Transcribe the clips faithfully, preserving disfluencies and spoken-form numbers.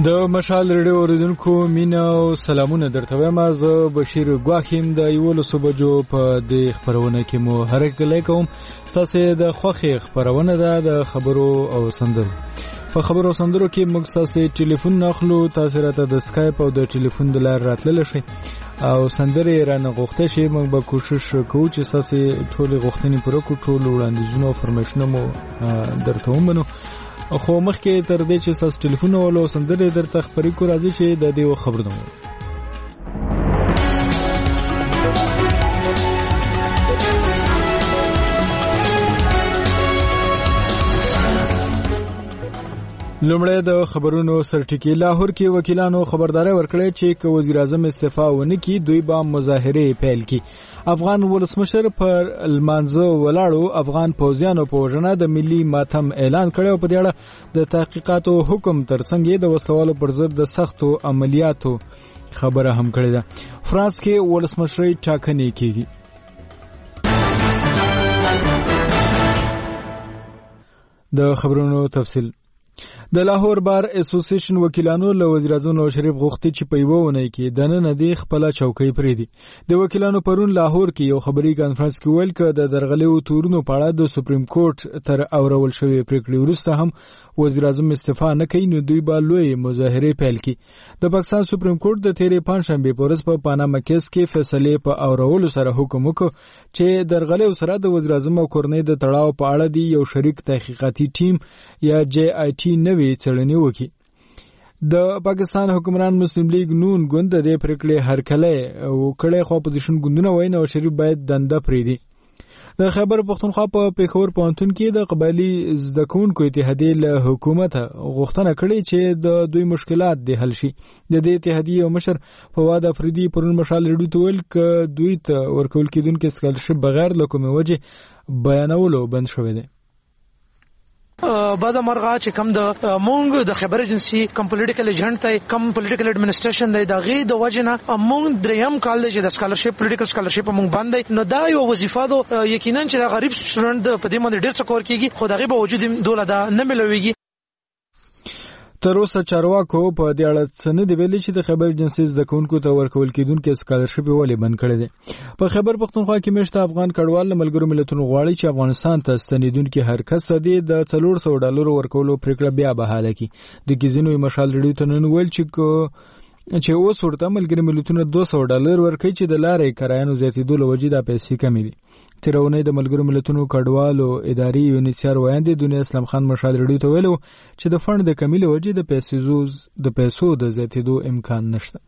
د مشال ریډیو اوریدونکو مینا او سلامونه درته وایم. زه بشیر ګواخیم د یولسو بجو په دې خبرونه کې مو هرکلی کوم. ستاسې د خوښې خبرونه ده د خبرو او سندرو. په خبرو او سندرو کې موږ ستاسې ټلیفون ناخلو. تاسې راته د سکایپ او د ټلیفون د لارې راتللی شئ او سندرې رانه غوښته شي. موږ به کوشش کوو چې ستاسې ټولې غوښتنې پوره کړو. ټول وړاندیزونه او فرمایشونه مو درته ومنو. خو مخکې تر دې چې تاسو ټلیفون ولو سندرې درته خبرې کو راځي چې د دې خبرونه لومړی د خبرونو سرټکی. لاهور کې وکیلانو خبرداري ورکړې چې که وزیر اعظم استعفا ونه کړي دوی به مظاهره پیل کړي. افغان ولسمشر پر المانزه ولاړو افغان پوځیانو په وژنه د ملي ماتم اعلان کړی او په دې اړه د تحقیقاتو حکم ترڅنګ د وسوالو پر ضد د سختو عملیاتو خبره هم کړې ده. فرانس کې ولسمشري ټاکنې کیږي. د خبرونو تفصیل. د لاهور بار اسوسییشن وکیلانو له وزیر اعظم نواز شریف غوښتي چې په یوه ونې کې د نن د خپل چوکۍ پریدي. د وکیلانو پرون لاهور کې یو خبري کانفرنس کې ویل ک د درغلیو تورونو په اړه د سپریم کورټ تر اورول شوی پریکړې وروسته هم وزیر اعظم استعفا نه کوي نو دوی به لوی مظاهره پیل کړي. د پاکستان سپریم کورټ د تیرې پنځشنبه په ورځ په پاناما کیس کې فیصله په اورولو سره حکم وکړ چې درغلیو سره د وزیر اعظم او کورنۍ د تړاو په اړه دی یو شریک تحقیقاتي ټیم یا جی آی ټي نوې څېړنې وکړي. د پاکستان حکمران مسلم لیگ نون ګوند د پریکړې هرکله وکړې خو اپوزیشن ګوندونه وایي نو شریف باید دنده پریدي. د خیبر پختونخوا په پیښور پوهنتون کې د قبایلی زده کوونکو اتحادیې له حکومت غوښتنه کړې چې د دوی مشکلات د حل شي. د دې اتحادیې مشر فواد افریدي پرون مشال ریډیو ته ویل ک دوی ته ورکول کېدونکو سکالرشپ بغیر له کومې وجې بیانولو بند شوی دی. بعد مرغه چې کم د مونږ د خبر ایجنسی کم پولیټیکل ایجنټ ته کم پولیټیکل ایڈمنسټریشن دی د غي د وجنه مونږ دریم کال دی چې د سکالرشپ پولیټیکل سکالرشپ مونږ باندې نو دا یو وظیفه ده یقینا چې غریب سټوډنټ په دې باندې ډیر څه کور کیږي خو دغه به وجود دوله دا نه ملويږي. تر اوسه چارواکو په دې اړه څه نه دی ویلي چې د خبر ایجنسی زده کوونکو ته ورکول کېدونکو سکالرشپ ولې بند کړی دی. په خبر پختونخوا کې مشته افغان کډوال ملګرو ملتونو غواړي چې افغانستان ته ستنیدونکو هر کس ته د څلور سوه ډالر ورکولو پریکړه بیا بحاله کړي. د کیزینو مشال ریډیو ته نن ویل چې چې اوس ورته ملګري ملتونو دوه سوه ډالر ورکړي چې د لارې کرایانو زیاتېدو له وجې دا پیسې کمې دي. تیرونی د ملګرو ملتونو کډوالو اداري یونیسیار وایاندې دنیا اسلام خان مشال ریډیو ته ویلو چې د فند د کمی له وجې د پیسو د پیسو د زیاتېدو امکان نشته.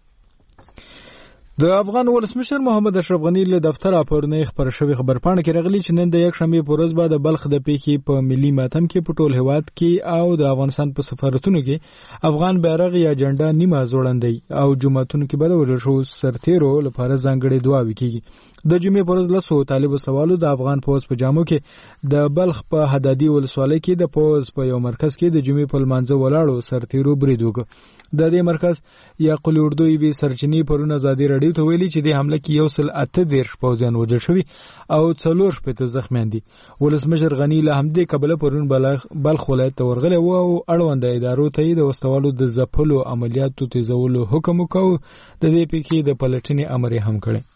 د افغان ولسمشر محمد اشرف غنی له دفتر اپورنې خبر شوی خبرپاڼه کې راغلی چې نن د یک شنبه په ورځ بعد بلخ د پیښې په ملي ماتم کې په ټول هیواد کې او د افغانستان په سفارتونو کې افغان بیرغ یا جنډا نیمه ځوړندې او جمعتونو کې بل ورشو سرتیرو لپاره ځانګړي دعا وکړي. د جمعې په ورځ لسو طالب سوالو د افغان پوز په جامو کې د بلخ په حدادي ولسوالۍ کې د پوز په یو مرکز کې د جمعې په لمانځه ولاړو سرتیرو برید وکړ. د دې مرکز یا قل اردو وی سرچینی پرون ازادي رادیو ته ویلي چې د حمله کې یو سل اته دیرش پوځیان وژل شوي او څلور شپېته زخمیان دي. ولسمشر غنی له همدې کبله پرون بلخ ولایت ته ورغلی و او اړونده ادارو ته د وسوالو د ځپلو عملیاتو تیزولو حکم وکړ. د دې پیښې د پلټنې امر هم کړی.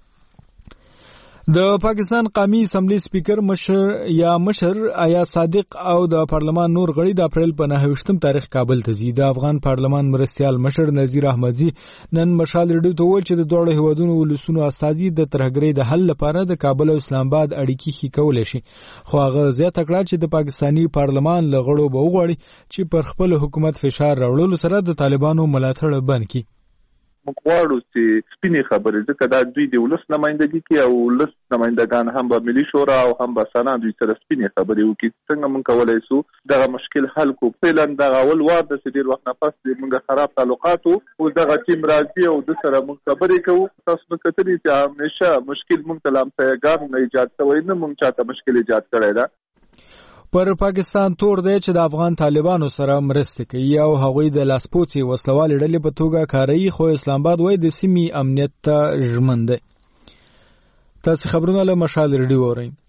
د پاکستان قومي اسمبلی سپیکر مشر یا مشر آیا صادق او د پارلمان نور غړي د اپریل په نهه ویشتم تاریخ کابل ته ځي. د افغان پارلمان مرستیال مشر نذیر احمدزي نن مشال ریډیو ته وویل چې د دوه هیوادونو ولسونو استازي د ترهګرۍ د حل لپاره د کابل او اسلام آباد اړیکې ښې کولی شي. خو هغه زیاته کړه چې د پاکستاني پارلمان له غړو به وغواړي چې پر خپل حکومت فشار راوړلو سره د طالبانو ملاتړ بند کړي. موږ غواړو چې سپینې خبرې ځکه دا دوی د ولس نمایندګي کوي او ولس نمایندګان هم به ملي شورا او هم به سنا دوی سره سپینې خبرې وکړي. څنګه موږ کولی شو دغه مشکل حل کړو. فعلا دغه اول وار د ډېر وخت نه پس موږ خراب تعلقات او دغه ټیم راځي او د سره موږ خبرې کوو. تاسو به کتلی چې همیشه مشکل موږ ته لامپیګان نه ایجاد شوی نه موږ چاته مشکل ایجاد کړی ده. پر پاکستان تور دی چې د افغان طالبانو سره مرسته کوي او هغوی د لاسپوڅي وسلوالې ډلې په توګه کاروي خو اسلام آباد وایي د سیمې امنیت ته ژمن دی. تاسو خبرونه له مشال ریډیو اورئ.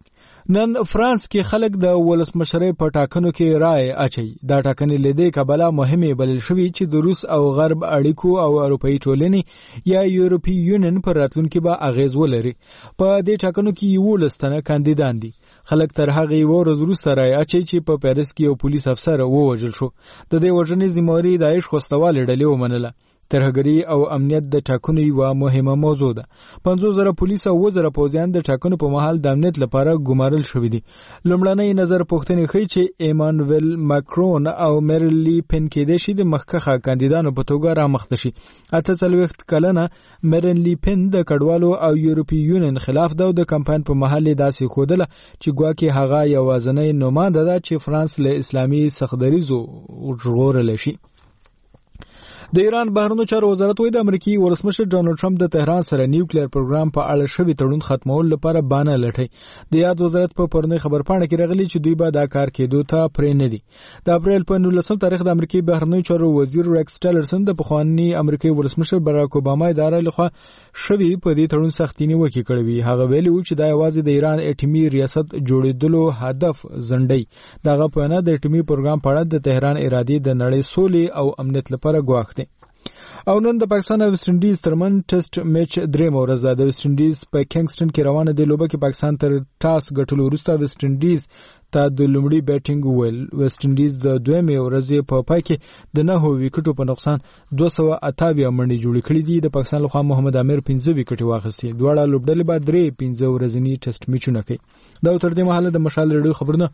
نن فرانس کې خلک د ولسمشرۍ په ټاکنو کې رائے اچي. دا ټاکنې لیدې کبله مهمه بلل شوې چې د روس او غرب اړیکو او اروپאי ټولنې یا یورپی یونین پر راتلونکي به اغیز ولري. په دې ټاکنو کې یو لستنه کاندیدان دي. خلک تر هغه یو ورځ وروسته رائے اچي چې په پاریس کې یو پولیس افسر ووژل شو. د دې وژنې ذمہواري داعش خوستوال ډلې ومنله. ترهګری او امنیت د ټاکنو یو مهمه موضوع ده. پنځوس زره پولیس او وزره پوځیان د ټاکنو په مهال د امنیت لپاره ګمارل شوې دي. لومړنۍ نظر پوښتنې ښیي چې ایمانوئل ماکرون او میرلی پن کېدای شي د مخکښه کاندیدانو په توګه رامخته شي. اته څلوېښت کلنه میرلی پن د کډوالو او یورپی یونین خلاف ده او د کمپاین په مهال داسې ښودله چې ګواکې هغه یوازینۍ نماینده ده چې فرانس له اسلامي سختدریزو ژغورلی شي. د ایران بهرنیو چارو وزارت وایي د امریکایي ولسمشر ډانلډ ټرمپ د تهران سره نیوکلیر پروګرام په اړه شوی تړون ختمول لپاره بانه لټي. د یاد وزارت په پرونی خبرپاڼه کې راغلی چې دوی به دا کار کېدو ته پرې نه دي. د اپریل په نولسم تاریخ د امریکایي بهرنیو چارو وزیر ریکس ټیلرسن د پخوانی امریکایي ولسمشر باراک اوباما ادارې لخوا شوی په دې تړون سختي نیوکه کړې وي. هغه ویلي و چې دا یوازې د ایران اټومي ریاست جوړېدلو هدف زنډي. دغه په نه د اټومي پروګرام په اړه د تهران ارادې د نړۍ سولې او امنیت لپاره ګواښ دی. او نن د پاکستان او ویسټ انډیز ترمن ټیسټ میچ درېمه ورځ ده. د ویسټ انډیز په کینګسټن کې روانه دی لوبه کې پاکستان تر ټاس ګټلو وروسته ویسټ انډیز ته د لومړي بیټینګ وویل. ویسټ انډیز د دویمې ورځې په پای کې د نهو وکټو په نقصان دوه سوه اته اویا منډې جوړې کړې دي. د پاکستان لخوا محمد عامر پنځه وکټې واخیستې. دواړه لوبډلې به درې پنځه ورځني ټیسټ میچونه کوي. دا تر دې مهاله د مشال ریډیو خبرونه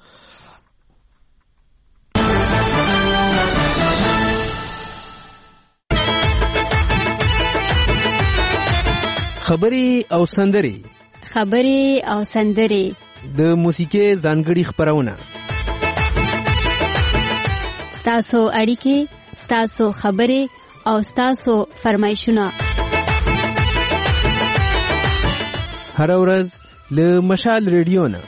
خبري او سندري خبري او سندري د موسیقي ځانګړي خبرونه ستاسو اړیکې ستاسو خبري او ستاسو فرمایشونه هر ورځ له مشال ریډیو نه.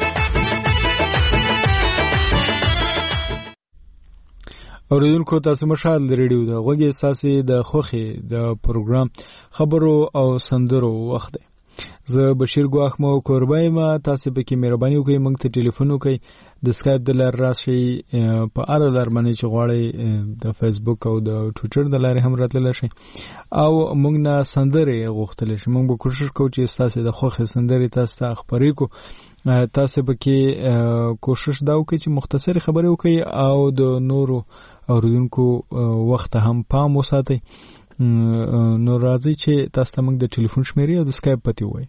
اوریدونکو تاسو مشال ریډیو دا غوږی ساسي د خوخي د پروګرام خبرو او سندرو وخت دی. زه بشیر ګواخ مو قربای ما تاسو به کې مهرباني وکړئ موږ ته ټلیفون وکړئ د سکایپ د لار راشي په اړه لار باندې چې غواړئ د فیسبوک او د ټویټر د لارې هم راتللی شي او موږ نه سندرې غوښتلی شي. موږ به کوشش کوو چې ستاسو د خوښې سندرې تاسو ته خپرې کړو. تاسو به کې کوشش دا وکړئ چې مختصرې خبرې وکړئ او د نورو اوریدونکو وخت هم پام وساتئ. نو راځي چې تاسو ته موږ د ټلیفون شمیرې او د سکایپ پته وایي.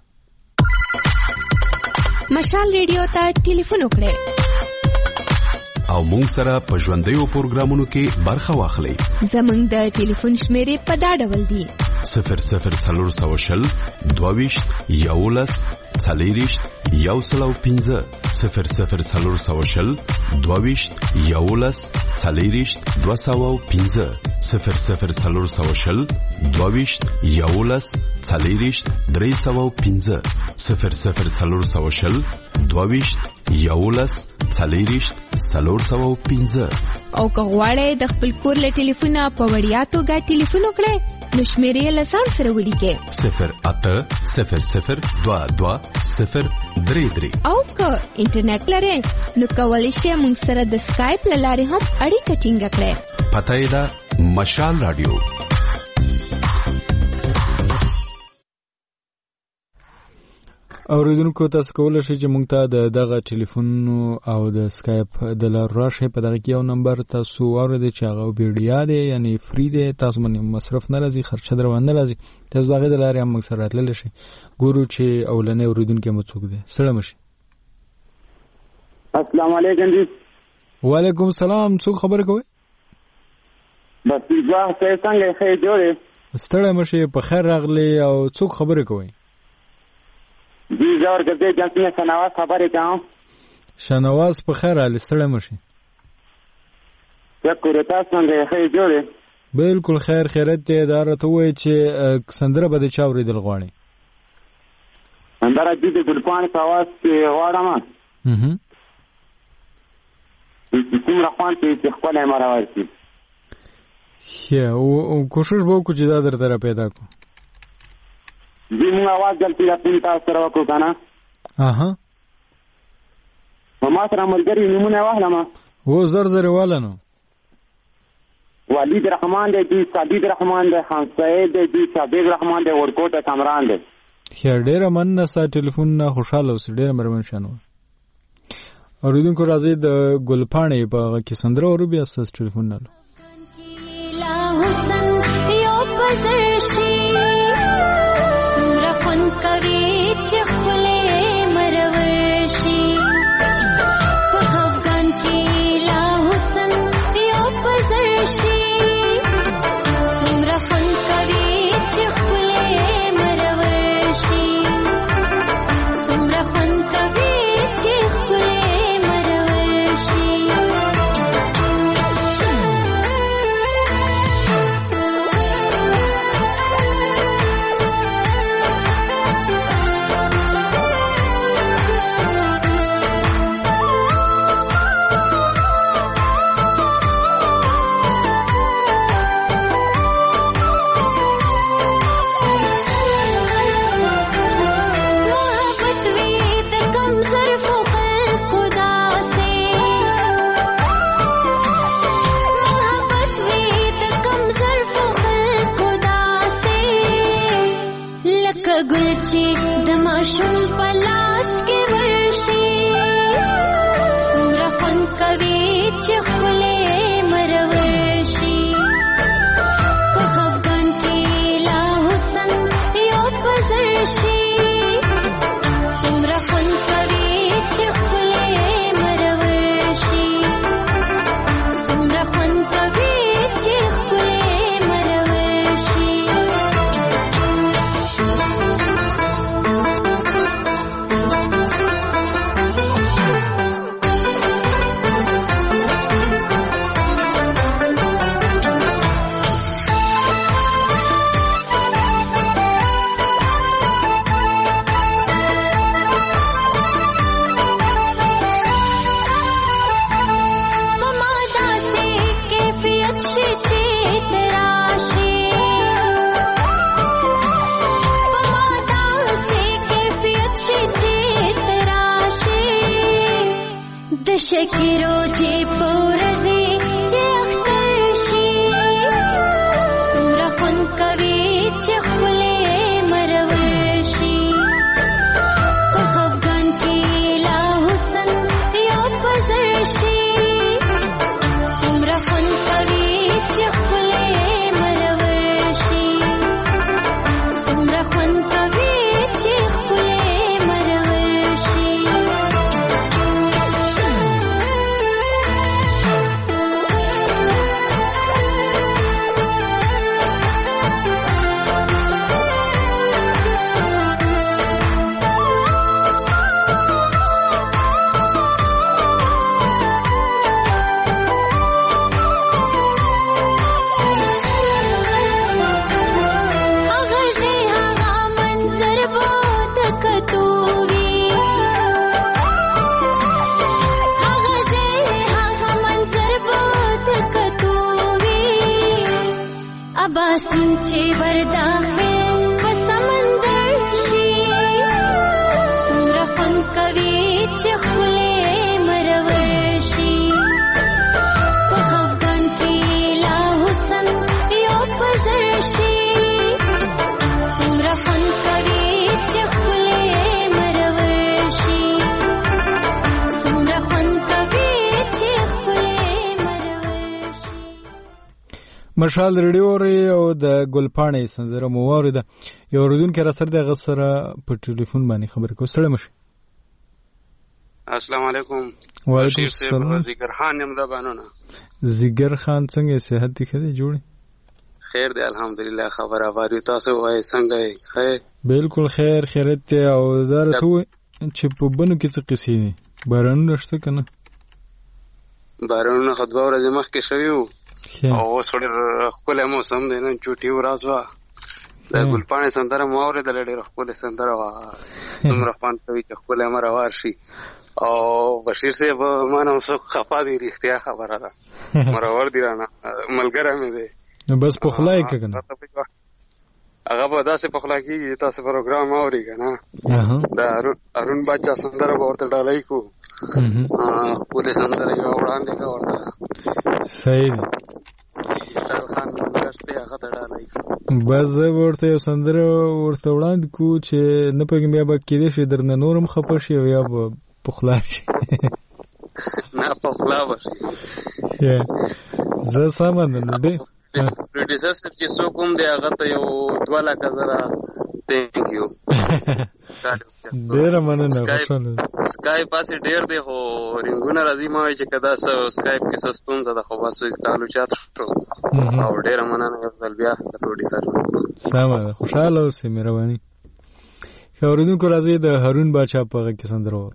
مشال ریډیو ته ټلیفون وکړئ او موږ سره په ژوندیو پروګرامونو کې برخه واخلئ. زموږ د ټلیفون شمیرې په دا ډول دي: صفر صفر څلور سوه شل دوه ویشت یولس څلېرویشت یو سل او پنځه صفر صفر څلور سوه شل دوه ویشت یولس څلېرویشت دوه سوه او پنځه صفر صفر څلور سوه شل دوه ویشت یولس څلېرویشت درې سوه او پنځه صفر صفر څلور سوه شل دوه ویشت یولس څلېرویشت څلور سوه او پنځه. او که غواړئ د خپل کور له ټلیفونه په وړیا توګه ټلیفون وکړئ نو شمیرې له ځان سره ولیکئ: صفر اته صفر صفر دوه دوه صفر درې درې. او که انټرنیټ لرئ نو کولی شئ موږ سره د سکایپ له لارې هم اړیکه ټینګه کړئ. پته یې ده مشال رادیو. اوریدونکو تاسو کولی شئ چې موږ ته د دغه ټلیفون او د سکایپ د لارې راشئ. په دغه کې یو نمبر تاسو واورئ چې هغه بیډیا دی یعنی فری دی، تاسو باندې مصرف نه راځي، خرچه در باندې نه راځي. تاسو دغه د لارې هم موږ سره راتللی شئ. ګورو چې اولنی اوریدونکی مو څوک دی. سلام شي. السلام علیکم جی. وعلیکم السلام. څوک خبرې کوئ؟ بس ځواه څه څنګه ښه جوړې؟ ستړی مشئ، په خیر راغلی. او څوک خبرې کوئ؟ جی زور ګرځي جنسي شنواز خبرې کوم. شنواز په خیر علي، ستړی مشئ. شکر تاسو څنګه ښه جوړې؟ بالکل خیر خیرت دی. دا راته ووایي چې سندره به د چا اورېدل غواړې؟ سندره د ګلپاڼې په اواز کې غواړم. څومره خوند چې ښکلی مه راورسي. ښه، او کوشش به وکړو چې دا درته را پیدا کړو. جی موږ اواز دلته راپین تاسو سره وکړو که نه؟ اها ما سره ملګری نمونه واخلم. و زر زر والا نو ولید رحمان دی، دی صادق رحمان دی، خان سعید دی، دی صادق رحمان دی، ورکوټه کامران دی. خیر ډیره مننه ستا ټلیفون نه خوشاله اوسې، ډیره مهربان شانو. اوریدونکو راځي د ګلپاڼې په هغه کې سندره اورو بیا ستاسو ټلیفون نه مشال ریډیو ری او د ګلپاڼې سندره مو واورېده. یو اوریدونکی را سره د هغه سره په ټلیفون باندې خبرې کوو. ستړی مه شئ. السلام علیکم. وعلیکم السلام. زیګر خان یم د بانونه. زیګر خان څنګه صحت دی ښه دی جوړ؟ خیر دی الحمدلله. خبره واري تاسو وای څنګه یې؟ خیر بالکل خیر خیرت دی. او دا ته چې په بنو کې څه قصې دي؟ بارانونه شته که نه؟ بارانونه خو دوه ورځې مخکې شوي وو او اوس ډېر ښکلی موسم دی. نن چوټي ورځ وه. د ګلپاڼې سندره مو اورېدله، ډېره ښکلې سندره وه. څومره خوند کوي چې ښکلی مه روار شي. او بشیر صاحب ما نه څوک خفه دي، رښتیا خبره ده. مرور دي رانه ملګری مې دی. نو بس پخلا یې که که نه؟ هغه به داسې پخلا کېږي تاسو پروګرام اوري که نه. د ارون باچا سندره به ورته ډالۍ کړو. خپل سندره یو وړاندې کا ورته صحیح دی خان نشته هغه تړلای بس زه ورته یو سندره ورته وړاندې کو چې نه پګم بیا به کېدې شي درنه نورم خپه شي او یا به پخلا شي نه پخلا وشي زه سامان نو دې پروډوسر صاحب چې څوک هم دی هغه ته یو دوه لکه زره تھینک یو ډېره مننه خوشاله سکایپ پاسې ډېر دی خو رنګونه راځي ما وایي چې که دا سکایپ کې څه ستونزه ده خو بس تعلقات شو او ډېره مننه یو ځل بیا د پروډوسر سمه ده خوشحاله اوسئ مهرباني ښه اورېدونکو راځئ د هارون باچا په غږ کې سندره واورو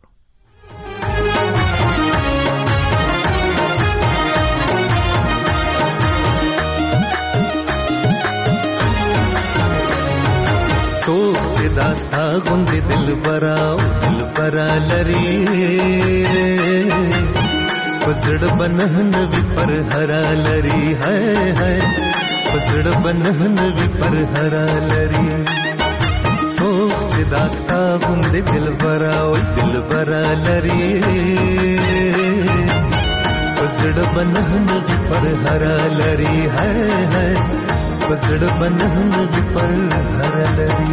څوک چې داستا غوندې دلبره او دلبره لري په زړه به نه نوي پر هره لري هی هی په زړه به نه نوي پر هره لري څوک چې داستا غوندې دلبره او دلبره لري په زړه به نه نوي پر هره لري هی هی پسړ بنهن دی پر هر لري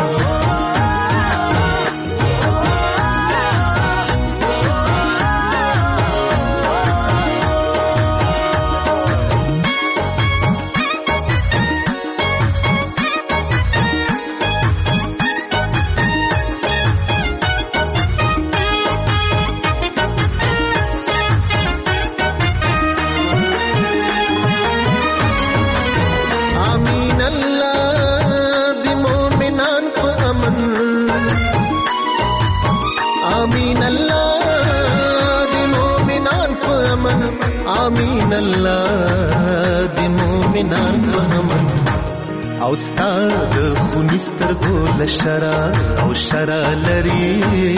آمین الله د مومنان په امن او ستاد خونستر ګول شرا او شرا لري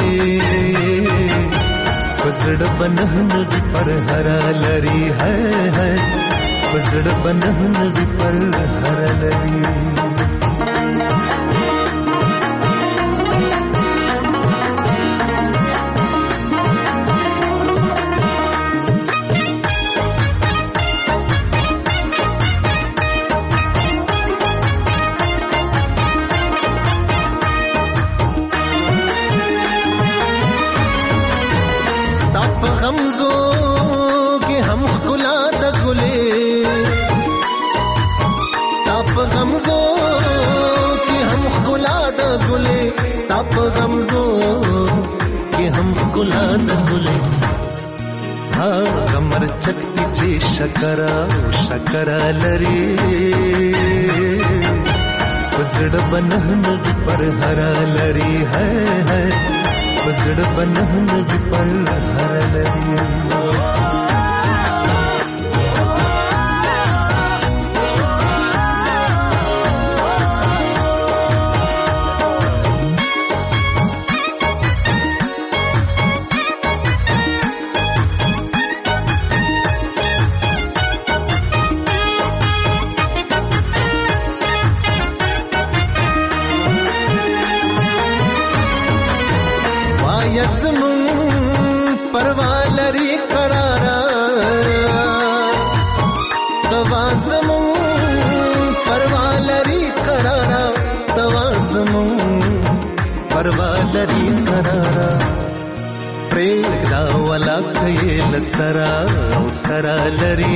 پسړ بنهن دی پر هر لري ہے ہے پسړ بنهن دی پر هر لري غمزو کې هم ګلان ګلې ها کمر چکتی چې شکرا شکرا لري پسړ بنهن دی پر هر لري ہے ہے پسړ بنهن دی پر هر لري لري قرارا پریدا ولا کيل سرا او سرا لري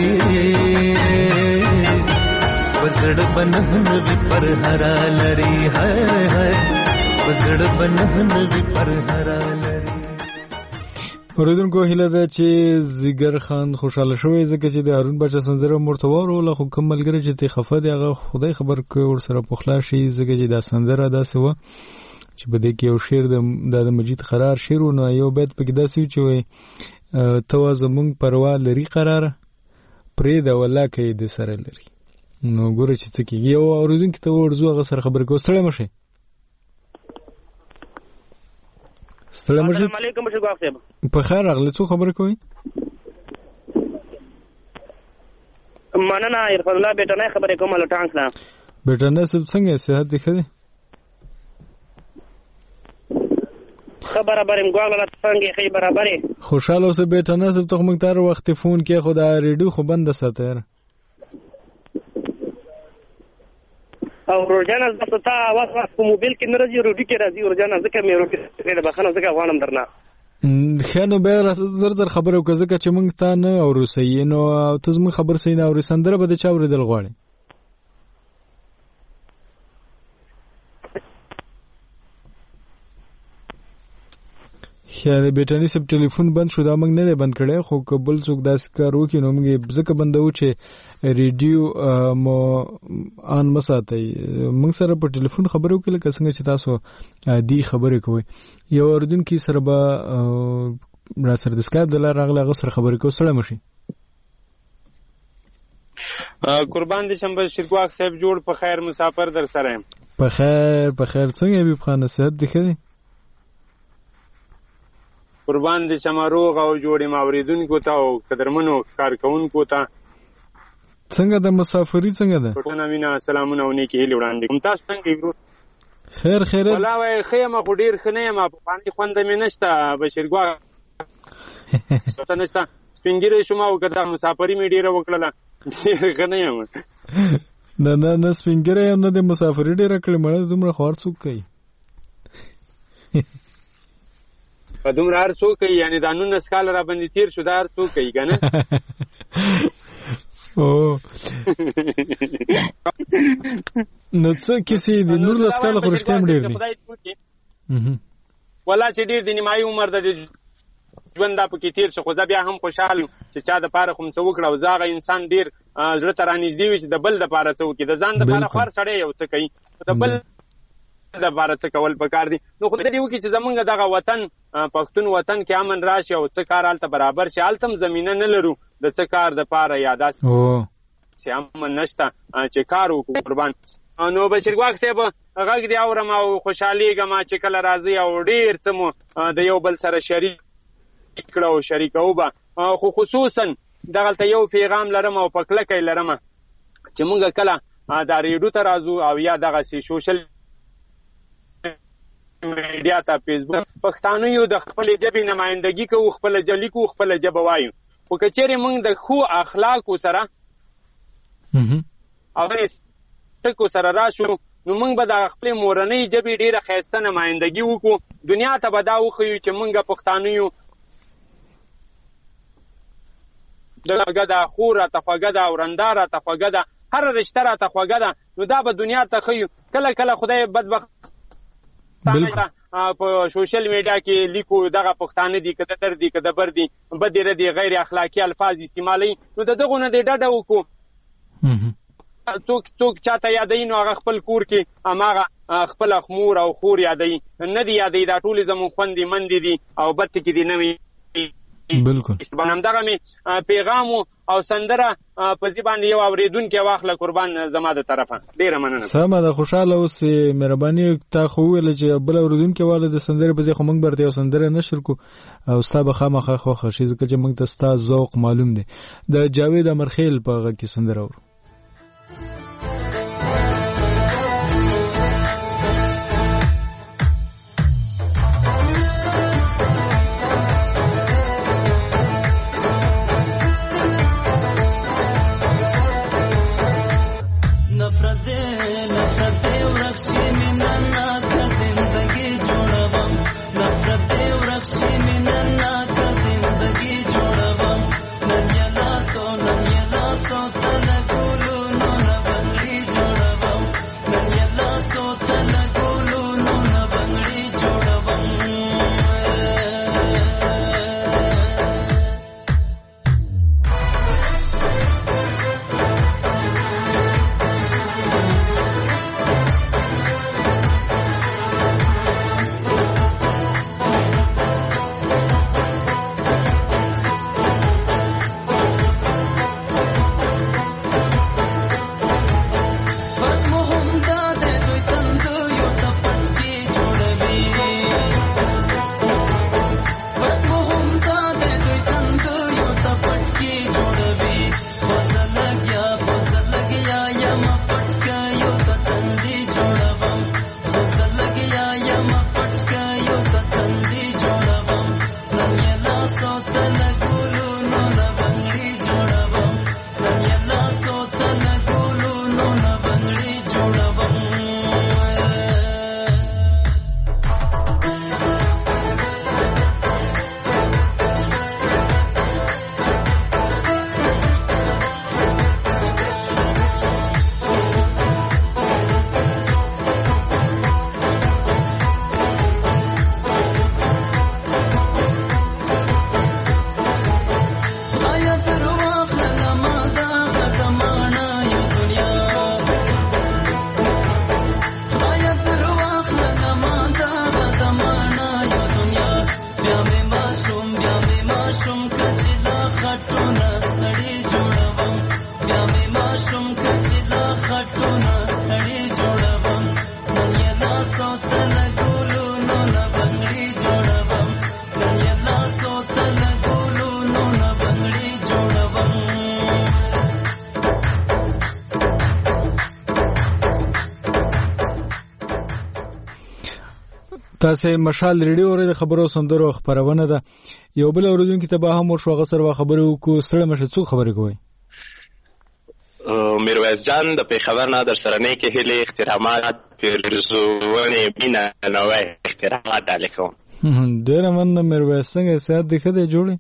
وزړ بنهن وی پر هرا لري ہے ہے وزړ بنهن وی پر هرا لري اوریدونکو هیله ده چې زیګر خان خوشاله شوی ځکه چې د هارون بچا سندره مرتوارو له خو کوم ملګری چې ته خفه دی هغه خدای خبر کوي ور سره پخلا شي ځکه چې دا سندره داسې و چې بده کې یو شعر د د مجید قرار شعر نو یو بیت پکې داسې چې وي تو زمونږ پروا لري قرار پرې دا ولا کې د سره لري نو ګوره چې څه کېږي یو اوریدونکو ته ورزو هغه سره خبر کوستړی مشه ستړی مشه السلام علیکم شګوف صاحب په خیر راغلی څو خبر کوي مننه عرفان الله بیٹا نه خبرې کوم له ټانک نه بیٹا نه څنګه صحت دی خدي خبر برابرم ګواله څنګه خې برابرې خوشاله اوسه بیٹه نصب ته موږ تر وخت فون کې خدا ریډیو خو بند ساتره او روزانه زه ته واس واس په موبایل کې نه راځي روډي کې راځي روزانه ځکه مې روډي کې بخنه ځکه غواړم درنه خنو به زر زر خبرو که ځکه چې موږ ته نه او روسي نو ته زموږ خبر سین او سندره به د چا ورېدل غواړي خیال بیٹانی سب ټلیفون بند شو دا موږ نه بند کړی خو قبل څوک داس کار وکړي نو موږ ځکه بندو چې ریډیو مو ان مساتای موږ سره په ټلیفون خبرو کې لکه څنګه چې تاسو دی خبرې کوي یو اردن کې سره به را سره د سکایپ د لار راغله غسر خبرې کوي سره مشي قربان دي شم بشیر ګواک صاحب جوړ په خیر مسافر در سره په خیر په خیر څنګه به خانه صحت دي خدي قربان دي شماروغ او جوړې ماوریدونکو ته او قدرمنو کارکونکو ته څنګه د مسافری څنګه ده ټول مینا سلامونه او نیکی هیله وړاندې کوم تاسو څنګه یو خیر خیر ولا وای خیمه خو ډیر خنه ما په باندې خوند مې نشته بشیر ګوا څه نشته سپینګری شوم او کدا مسافری مې ډیره وکړه ډیر خنه یم نه نه نه سپینګری هم نه د مسافری ډیره کړې مړ دومره خور څوک کوي په دومره هر څوک کوي یعنی دا نولس کاله را باندې تیر شو دا هر څوک کوي که نه نو څه کیسې دي نولس کاله خو رښتیا هم ډېر دي والله چې ډېر د نیمایي عمر د ژوند دا پکې تیر شو خو زه بیا هم خوشحال یم چې چا دپاره خو م څه وکړه او زه هغه انسان ډېر زړه ته رانږدې وي چې د بل دپاره څه وکړي د ځان دپاره خو هر سړی یو څه کوي د بل دپاره څه کول پکار دي نو خو دې وکړي چې زمونږ دغه وطن پښتون وطن کې امن راشي او څه کار هلته برابر شي هلته هم زمینه نه لرو د څه کار دپاره یا داسې امن نشته چې کار وکړو قربان نو بشیر ګواک صاحب غږ دې اورم او خوشحالېږم چې کله راځي او ډېر څه مو د یو بل سره شریک کړه او شریکوو به خو خصوصا دغلته یو پیغام لرم او په کلکه یې لرمه چې مونږ کله دا ریډیو ته راځو او یا دغسې سوشل میډیا ته فیسبوک پښتانه یو د خپلې ژبې نمایندګي کوو خپله ژبه لیکو خپله ژبه وایو خو که چیرې موږ د ښو اخلاقو سره او ټکو سره راشو نو موږ به د خپلې مورنۍ ژبې ډېره ښایسته نمایندګي وکړو دنیا ته به دا وښیو چې موږ پښتانه یو دغه ده خور راته خوږه ده او رنده راته خوږه ده هره رشته راته خوږه ده نو دا به دنیا ته ښیو کله کله خدای بدبخت په سوشل میډیا کې لیکو دغه پښتانه دي که د در دي که د بر دي بدې ردې غیر اخلاقي الفاظ استعمالوي نو د دغو نه دې ډډه وکړو څوک څوک چاته یادوي نو هغه خپل کور کې هماغه خپله مور او خور یادوي نه دي یادوي دا ټولې زموږ خوندې مندې دي او بد ټکې دي نه وي بالکل همدغه مې پیغام او سندره په ځي باندې یو اورېدونکی واخله قربان زما د طرفه ډېره مننه سمه ده خوشحاله اوسې مهرباني تا خو وویله چې بل اورېدونکی واله د سندرې په ځای خو موږ به ورته یو سندره نشر کړو او ستا به خامخا خوښه شي ځکه چې موږ ته ستا ذوق معلوم دی د جاوید امرخیل په غږ کې سندره اورو Nanyala so, nanyala so, tala gulu no na تاسو مشال ریډیو اورئ، د خبرو سندرو خبرونه ده. یو بل اوریدونکو ته به هم ورشو غسر وا خبرو کو ستړي مشه څو خبرې کوي. میرویس جان د پیښور نه در سره نه کې هلي احترامات پیرزوونه مینا نوې احترامات علیکم. ډیر مننه میرویس، څنګه سات دی خدای جوړي؟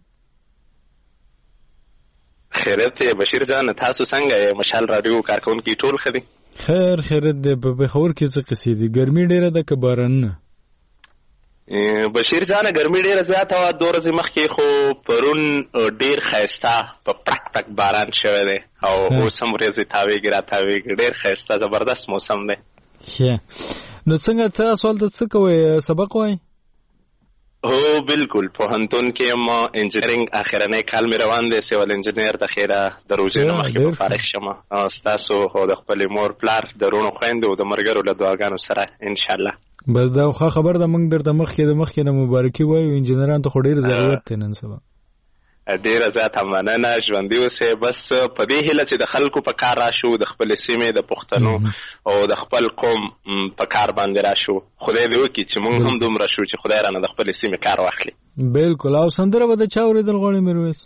خیرت بشیر جان، تاسو څنګه مشال رادیو کارکونکو ټول خدي؟ خیر خیرت دی. په پیښور کې څه قصې دي؟ ګرمي ډیره ده که باران نه؟ بشیر جان ګرمي ډیره زیاته وه، دوه ورځې مخکې خو پرون ډیر ښایسته په پټک ټک باران شوی دی او اوس هم ورځې تاویږي را تاویږي، ډیر ښایسته زبردست موسم دی. نو څنګه تاسو هلته څه کوئ؟ سبق وایي؟ هو بالکل، پوهنتون کې یم، انجینرینګ اخرنی کال مې روان دی، سیول انجینیر د خیره د روژې نه مخکې به فارغ شم. ستاسو او د خپلې مور پلار د وروڼو خویندو او د ملګرو له دعاګانو سره انشاءالله. بس دا خو خبر ده، موږ درته مخکې د مخکې نه مبارکي وایو. انجینران ته خو ډېر ضرورت دی نن سبا. ډیره زیاته مننه، ژوندي اوسئ. بس په دې هیله چې د خلکو په کار راشو، د خپلې سیمې د پښتنو او د خپل قوم په کار باندې راشو. خدای دې وکړي چې موږ هم دومره شو چې خدای رانه د خپلې سیمې کار واخلي. بالکل. او سندره به د چا اورېدل غواړې میرویس؟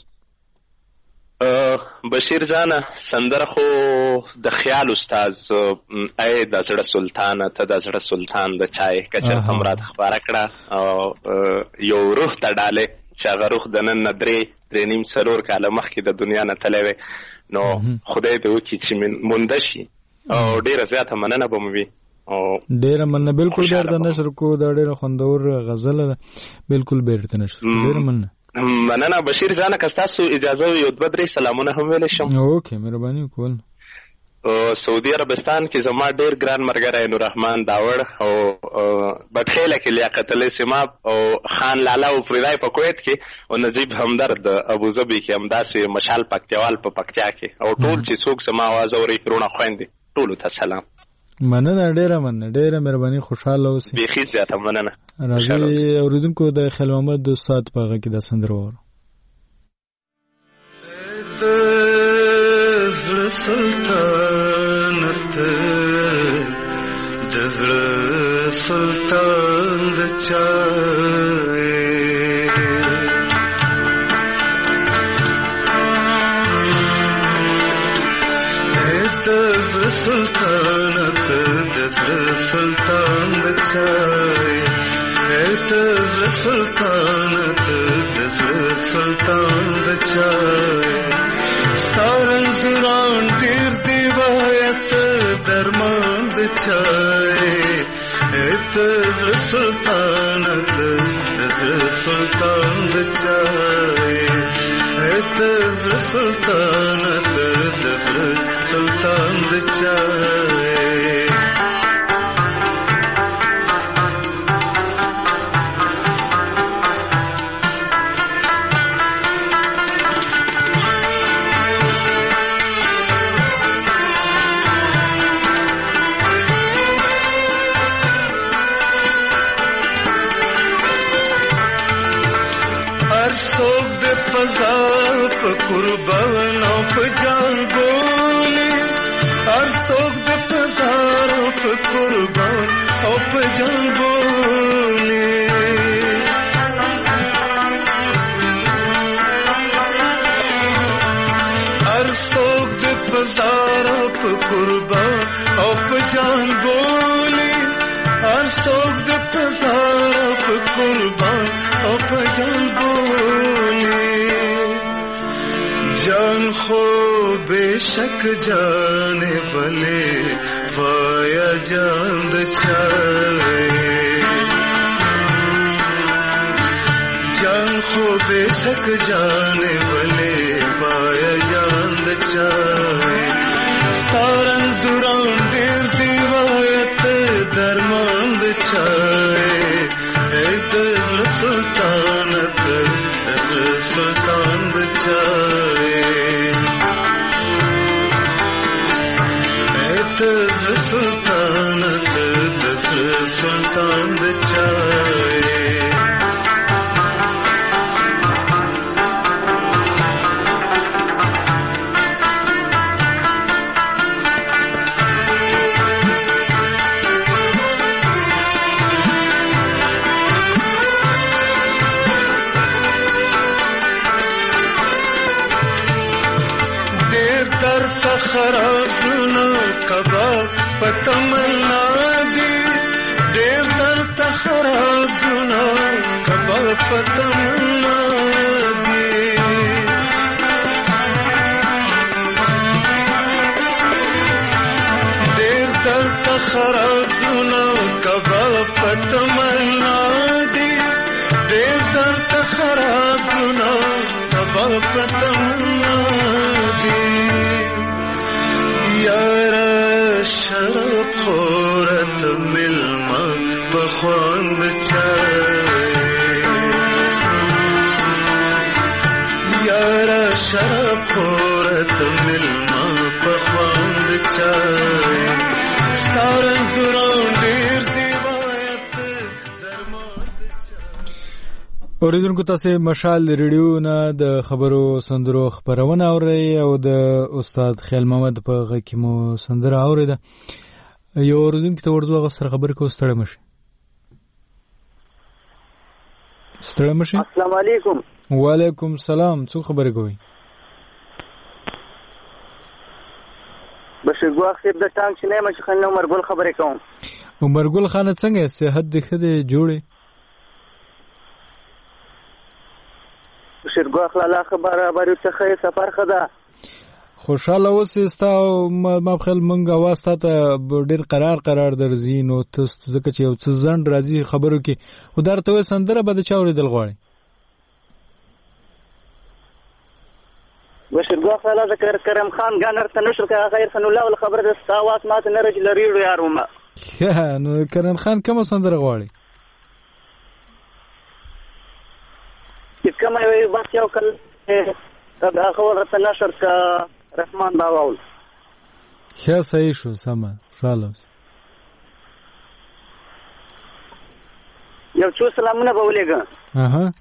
بشیر جانه سندره خو د خیال استاز ای د زړه سلطانه ته د زړه سلطان د چای کچر هم راته خبره کړه، یو روح ته ډالې چې هغه روح د نن نه درې درې نیم څلور کاله مخکې د دنیا نه تللی وی. نو خدای دې وکړي چې مونده شي او ډېره زیاته مننه به مو وي. ډېره مننه. بالکل به درته نشر کو، دا ډېره خوندور غزله ده. بالکل به درته نشر. ډېره مننه. مننه بشیر جانه، که ستاسو اجازه وي یو دوه درې سلامونه هم ویلی شم؟ اوکې، مهرباني وکول. سعودي عربستان کې زما ډیر ګران ملګری نوررحمان داوړ او بټخیله کې لیاقت علي سیماب او خان لالا او فریدای په کویت کې او نجیب همدرد ابوظبي کې همداسې مشال پکتیوال په پکتیا کې او ټول چې څوک زما आवाज اوري رونه خويندې ټول ته سلام. مننه، ډیره مننه، ډیره مهرباني، خوشاله اوسئ. بیخي زیاته مننه. راځي اوریدونکو د خیل محمد استاد په غږ کې د سندره وره. سلطنت د زړه سلطان د چای د زړه سلطنت د زړه سلطان د چای د زړه سلطنت د زړه سلطان د چای ستارن دوران ډیر دی وایت درمان د چای د زړه سلطنت د زړه سلطان د چای د زړه سلطنت د زړه سلطان د چای. قربان او په جان بولي هر څوک د پزار په قربان او په جان بولي هر څوک د پزار په قربان او په جان بولي هر څوک د پزار په قربان او په جان بولي جان خو بیشک جانے والے وایا جان د چای جان خو بیشک جانے والے وایا جان د چای ستارن دوران ډیر دی وایت درمان د چای د سلطانت د سلطان د چای د سلطانت د زړه سلطان د چای خراب زونه کباب پتمنا دی ډېر درته خراب زونه کباب پتمنا دی ډېر درته خراب زونه کباب پتمنا دی ډېر درته خراب زونه کباب پتمنا دی یارا شراب خورت ملما بخواند چای یارا شراب خورت ملما بخواند چای ستارن زران دیر دیوایت اوریدونکو تاسو مشال ریډیو نه د خبرو سندرو خبرونه اورئ او د استاد خیال محمد په غږ کې مو سندره اوریده. یو اوریدونکو ته ورته هغه سره خبرې کوو ستړی مشي ستړی مشي السلام علیکم. وعلیکم السلام. څو خبرې کوئ؟ بشیر ګواخ صاحب د ټانک شنه مشي خان عمر ګل خبرې کوم. عمر ګل خان څنګه صحت دې ښه دی جوړې؟ شرګو خلا خبره بارو څخه سفر خدا خوشاله اوسې ستا ما خپل منګه واسطه ته ډېر قرار قرار درځي نو تاسو ځکه چې یو څه ځند راځي خبرو کې خو درته سندره به د چا اورېدل غواړي بشرګو خلا ذکر کرم خان ګانر ته نشر کا غیر فن الله الخبر د استاوات مات نه رجل ریړو یاروما ها نو کرم خان کوم سندره غواړي کما یو بس یو کل دا خبره ته نشر کا رحمان باول ښه صحیح شو سمه شاله یو څو سلامونه به ولېږه اها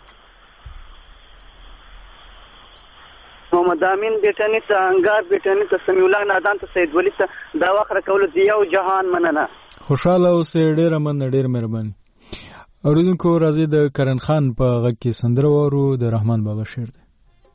محمد امین بیٹانی ته انګار بیٹانی ته سمیع الله نادان ته سید ولی ته دا واخره کول دی یو جهان مننه خوشاله اوسې ډېر من ډېر مهرباني. اوریدونکو راځي د کرن خان په غږ کې سندره وورو د رحمان بابا شعر دی.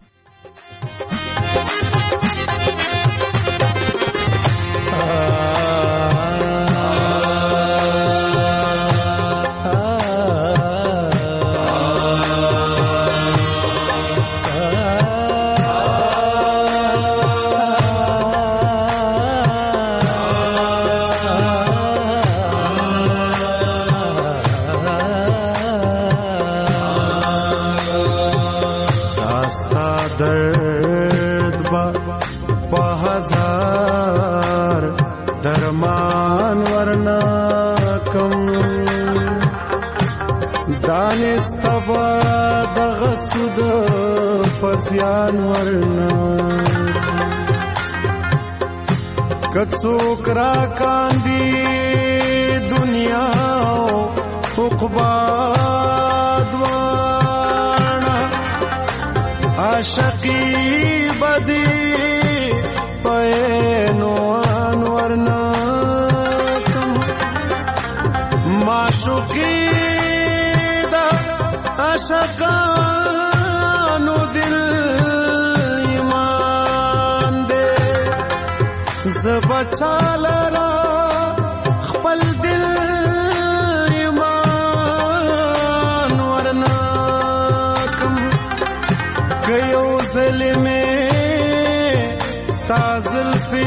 درمان ورنا کم دانستبا دغسود فزیان ورنا کڅوک را کاندی دنیا عقبا دوانا عاشقی بدی پینوان ورنا کم معشوقی دا عاشقانو دل ایمان دے زبچالرا خپل دل ایمان ورنا کم کيو ظلمه تازل فی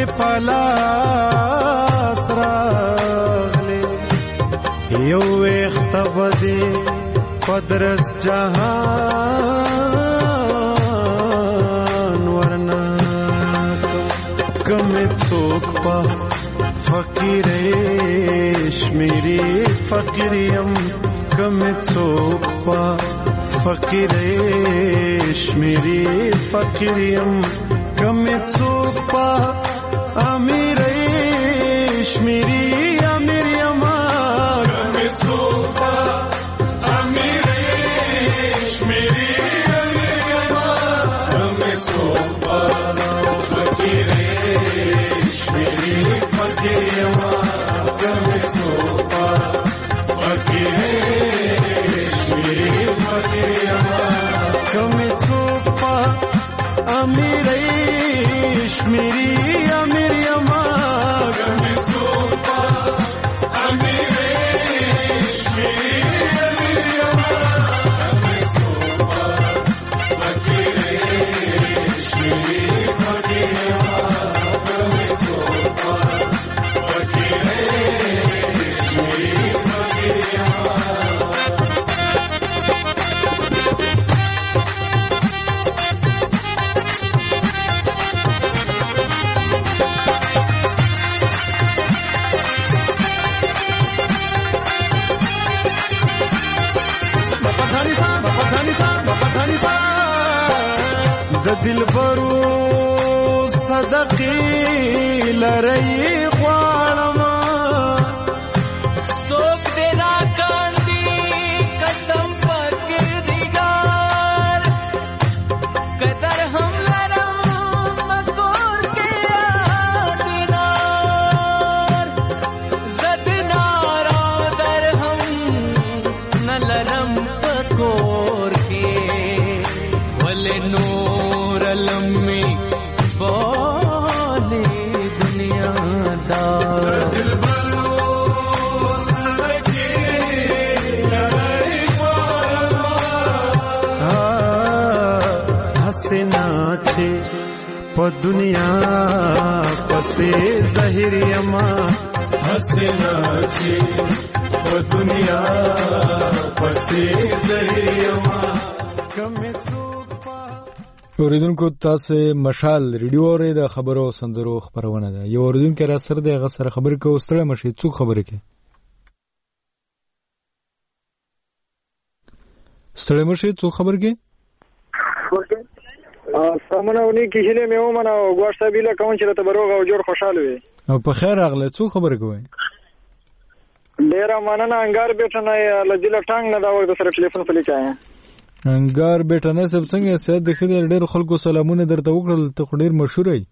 پلاس راغلی یو اختبدی پدرس جهان ورنا کم توک پا فقیرش میری فقیریم کم توک پا فقیرش میری فقیریم کمی څوک په امیریش میری امیر یما دلبرو صدقې لري غواړم څوک دې راکاندي قسم پکې دیګار قدر هم لرم مکور کې دینار زد نارا در هم نلرم پکور کې ول نور لمي بولي دنیا دار په دنیا پسې ظاهر یما حسنا چې په دنیا پسې ظاهر یما کمه څوک اوریدونکو تاسو مشال ریډیو اوري د خبرو سندرو خبرونه ده یو اوریدونکو را سره د غسر خبر کو ستړي مشي څوک خبره کې ستړي مشي څوک خبر کې سمونه ونی کیله مې ومنه او ګوښه بیله کوم چې ته بروغه او جوړ خوشاله وي او په خیر راغله څو خبره کوي ډیر مننه انګار بیٹنه لجله ټنګ نه دا ورته سره ټلیفون په لیکای انګار بیٹنه سب څنګه سید د خدای ډیر خلکو سلامونه درته وکړل ته ډیر مشهور یې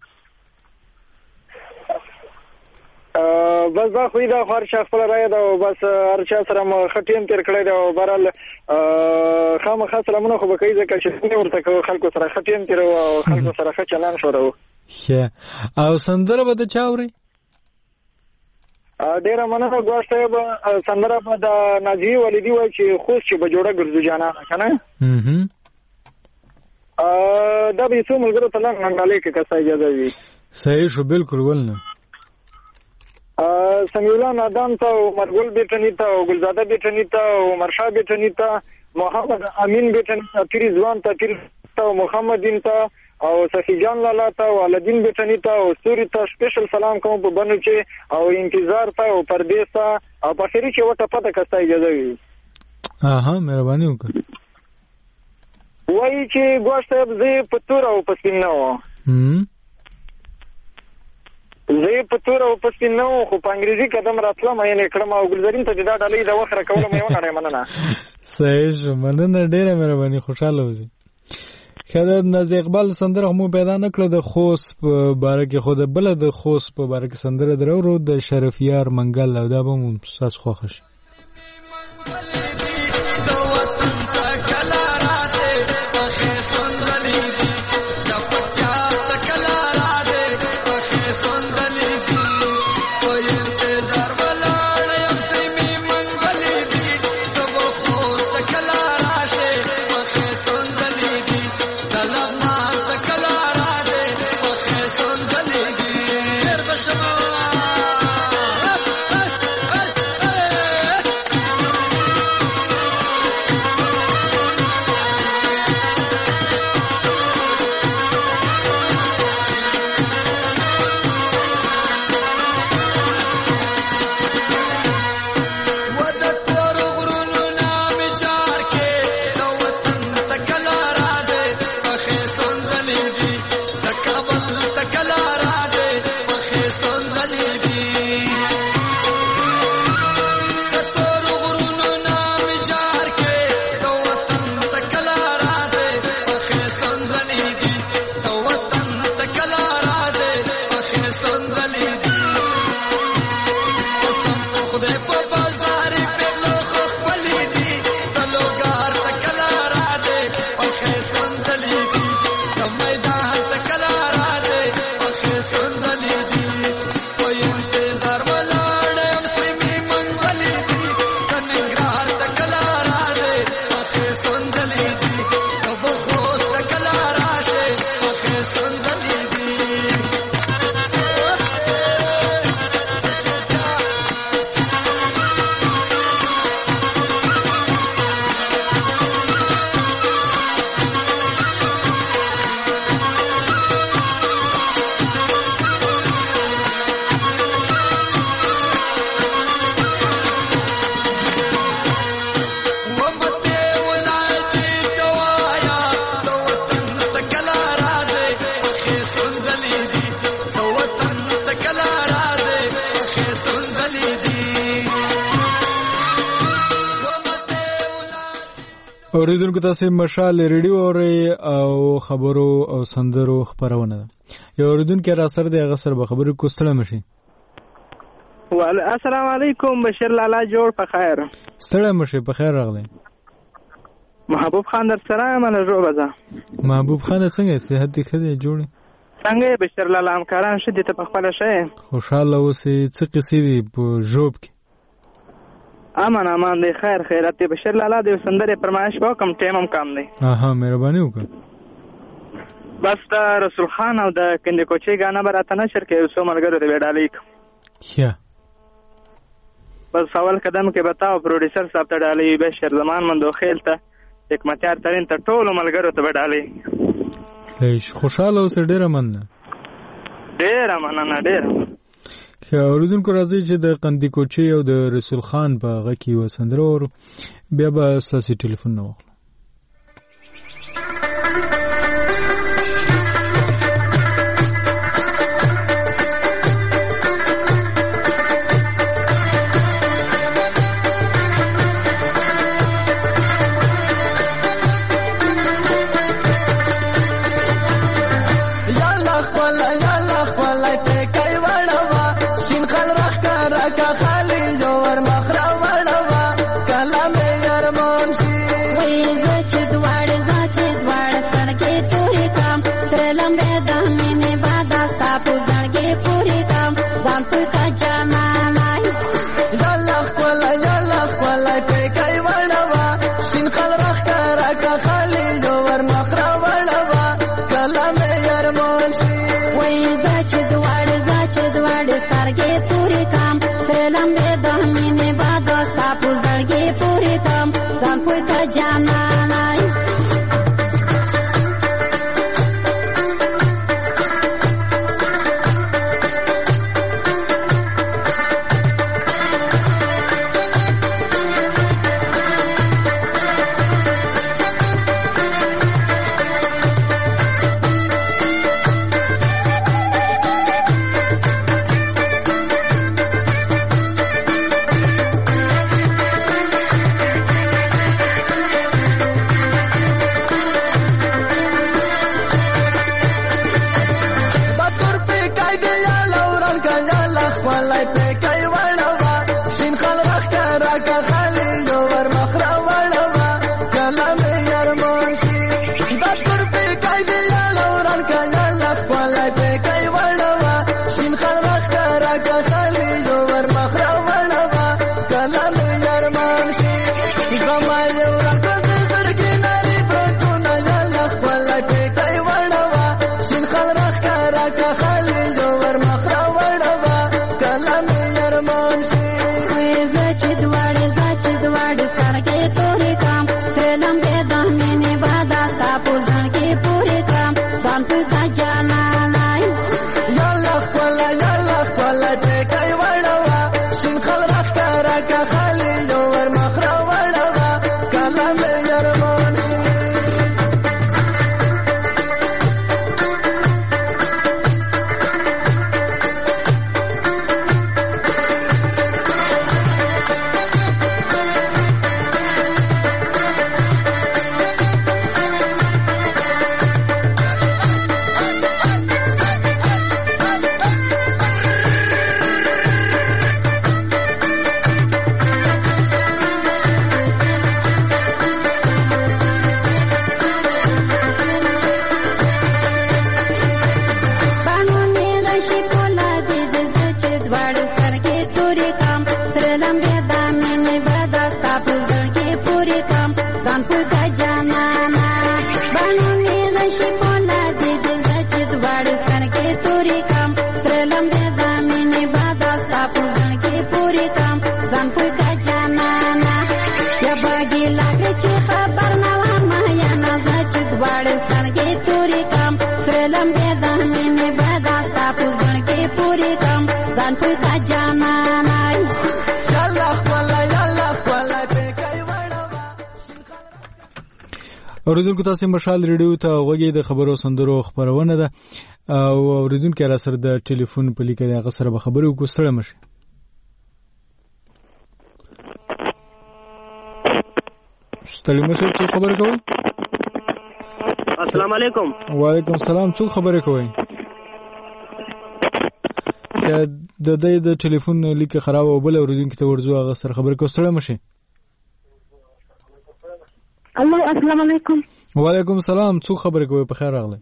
بس دا خو دا خور شخص خپل راي دا بس هر چا سره خټیم تیر کړی دا برال خامخا سلامونه خو به کوي ځکه چې ورته خلکو سره خټیم تیر او خلکو سره ښه چلان شروع ښه او سندره به د چا اوري ډیره مننه ګوښه به سندره به د ناجی ولیدي وای چې خوش چې به جوړه ګرځو جانا کنه هم دا به څو ملګرو ته ننګالې کې کسا اجازه وي صحیح شو بالکل ولنه سمیولا نادان ته او مرګل بیٹنی ته او ګلزاده بیٹنی ته او مرشا بیٹنی ته محمد امین بیٹنی ته پیر ځوان ته پیر ته محمد دین ته او سخی جان لالا ته او علدین بیٹنی ته او سوري ته سپیشل سلام کوم په بنو چې او انتظار ته او پردیس ته او په خیری چې وټه پته کستا اجازه وي ها مهرباني وکړه وای چې ګوښه زه په تور او په سپینو هم زه په تور او په سپینو خو په انګریزي قدم راتلم یې کړم او ګلزرین ته دا ډالۍ د وخره کوله مې ونه مننه صحیح شو مننه ډیره مهرباني خوشاله اوسئ خدای ناز اقبال سندره مو پیدا نکړه د خوست په باره کې خو د بل د خوست په باره کې سندره درو د شرفیار منګل او دا به مو ساس خوښ شي اوریدونکو تاسو مشال ریډیو اوري او خبرو او سندرو خبرونه ده. یو اوریدونکو را سره د غسر به خبرو کوستله مشي. السلام علیکم بشیر لالا جوړ په خیر. ستړی مشي په خیر راغلی. محبوب خان در سره مله جو بزا. محبوب خان څنګه صحت دې خدای جوړه؟ څنګه بشیر لالا همکاران شدي ته په خپل شي. خوشاله اوسې څه قصې دي په جوب کې؟ امان امان دی خیر خیرات دی بشیر لالا دی سندره فرمایش وکم ټیم هم کم دی. اها مهرباني وکړه. بس دا رسول خان او د کندې کوچي غانا براته نشر کې اوسو ملګرو دی وډالیک. ښه. بس اول قدم کې بتاو پروډوسر صاحب ته ډالي بشیر زمان مندو خیل ته حکمتیار ترين ته ټول ملګرو ته وډالي. صحیح خوشاله اوسې ډیره مننه. ډیره مننه ډیره. که اوریدونکو راځي چې د قندی کوچي او د رسول خان په غکی وسندرو ور بیا به ساسي ټلیفون نو اوریدونکو تاسو مشال ریډیو ته وګورئ د خبرو سندرو خبرونه ده او اوریدونکو را سره د ټلیفون په لیکه د سره به خبرو کوستړه مشي. ستړي مشه څوک خبرې کوي؟ السلام علیکم. وعلیکم السلام. څوک خبرې کوي؟ د دې د ټلیفون لیک خراب او بل اوریدونکو ته ورځو هغه سره خبرې کوي. ستړي مشه. الو السلام علیکم. وعلیکم السلام. څوک خبرې کوي؟ په خیر راغلی.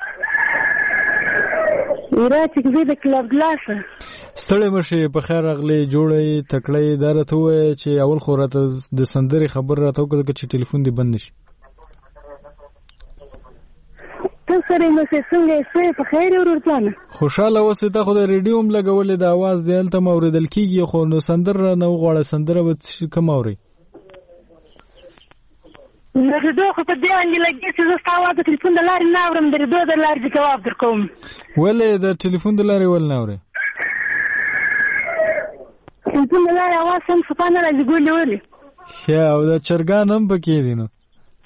ورا چې د کلب ګلاس. ستړي مشه په خیر راغلی. جوړې تکړې دارته وای چې اول خو راته د سندري خبر راته وکړه چې ټلیفون دی بند شي. سره مې څنګه سوي په خیر ورته خوشاله اوسې ته خو د ریډیو هم لګولې د आवाज دی الته موریدل کیږي خو نو سندر نه غواړه سندره به کم اوري نو ریډیو خو په دې باندې لګي چې زه تاسو د ټلیفون د لارې نه اورم د ریډیو د لارې جواب درکوم ولې د ټلیفون د لارې ول نه اوري ټلیفون د لارې आवाज هم څنګه راځي ګولې ولې ښه او د چرګان هم پکې دي نو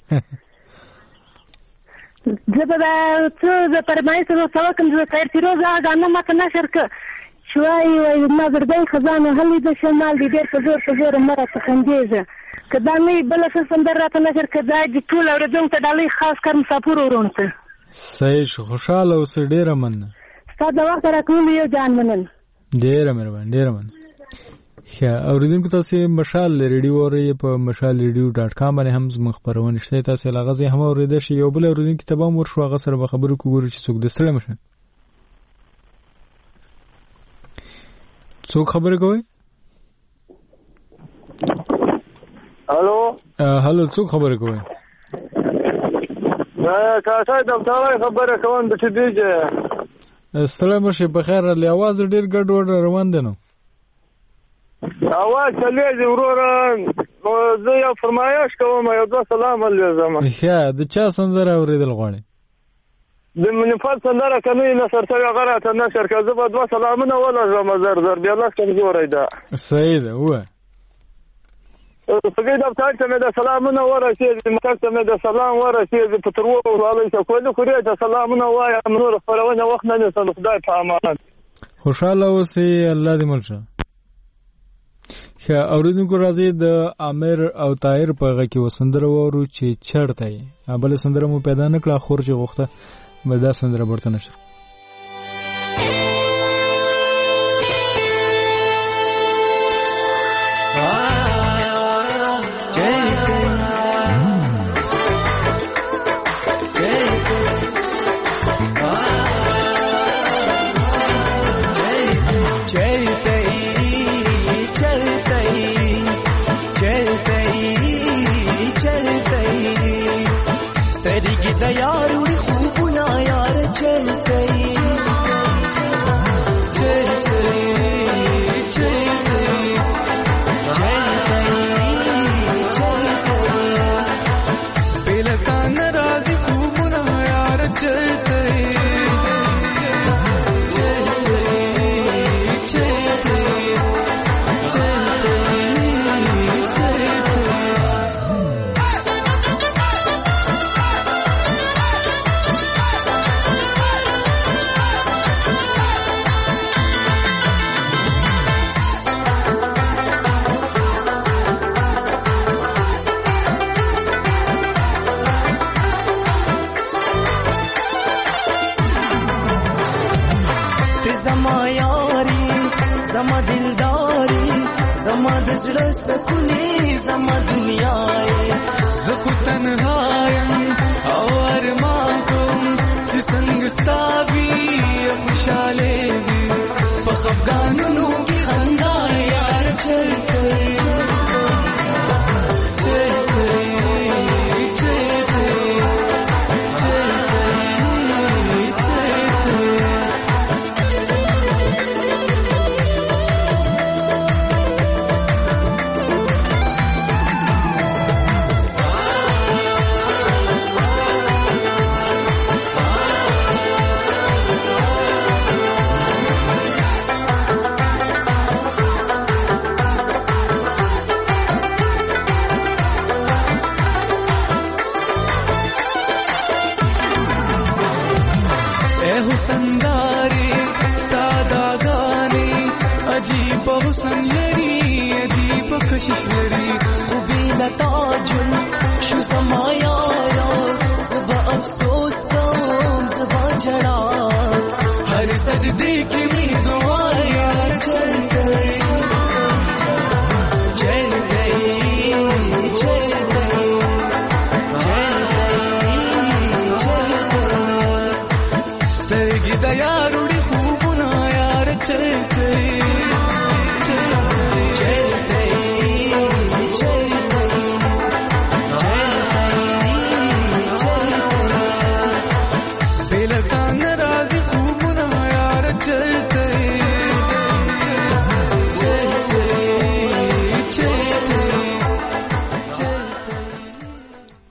زه به څه د پرمایي سره څه کوم زه خیر فیروز هغه نه ماته نشر ک شوي وای ما زردای خزانه هلي د شمال دی ډېر په زور په زور مره څه خندېږي کدا نه بل څه سندر راته نشر ک دا د ټول اوریدونکو ته ډالۍ خاص کر مسافر ورونته صحیح خوشاله اوس ډېر مننه ستاسو د وخت راکوم یو ځان مننه ډېر مهربان ډېر مننه ښه اوریدونکو تاسو مشال ریډیو اوري په مشال ریډیو ډاټ کام باندې هم زموږ خبرونه شته تاسو لغزي هم اوریدل شي یو بل اوریدونکو ته به مور شو هغه سره به خبرو کوو چې څوک دستړی مشه څوک خبرې کوي الو هالو څوک خبرې کوي دا کاټای د تاوای خبره کوم د چې دیږي ستړی مشه په خیر له आवाज ډیر ګډ وډ روان دي نو اواز چلیږي وروره زه یو فرمایش کوم یو دوه سلام علیکم ښه د چا سندره اوریدل غواړي د منفعل سندره کني نه سرتوي غره ته نشر کزه په دوه سلامونه ولا زما زر زر بیا لاس کې جوړای دا صحیح ده و په دې د تاریخ ته د سلامونه ورسې د مکتب ته د سلام ورسې د پترو ولای څه کوله خوري ته سلامونه وای نور خبرونه وخت نه نسل خدای په امان خوشاله اوسې الله دې ملشه ښه اوریدونکو راځي د عامر او طاهر په غږ کې وسندره وورو چې چرته یې بل سندره مو پیدا نکړه خور چې غوښته به دا سندره برته نشر यार उड़ी खूब ना यार चल गई चल गई चल गई चल गई चल गई बेलका नाराज़ी खूब ना यार चल गई चल गई चल गई चल गई चल زړه سکونی زما دنیا زه خو تنهایم او ارمان کوم چې څنګه ستابي خوشاله وي په خفګانونو کې خندا یار چل کوي چل کوي چل کوي چل کوي چل کوي